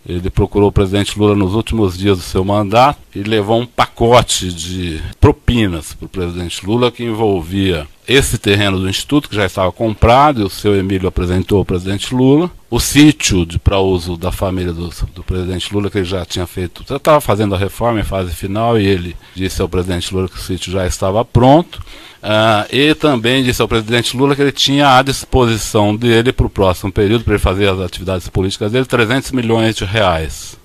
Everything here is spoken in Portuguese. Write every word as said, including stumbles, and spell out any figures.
Ele procurou o presidente Lula nos últimos dias do seu mandato e levou um pacote de propinas para o presidente Lula que envolvia esse terreno do Instituto, que já estava comprado, e o seu Emílio apresentou ao presidente Lula, o sítio para uso da família do, do presidente Lula, que ele já tinha feito, já estava fazendo a reforma em fase final, e ele disse ao presidente Lula que o sítio já estava pronto, uh, e também disse ao presidente Lula que ele tinha à disposição dele para o próximo período, para ele fazer as atividades políticas dele, trezentos milhões de reais.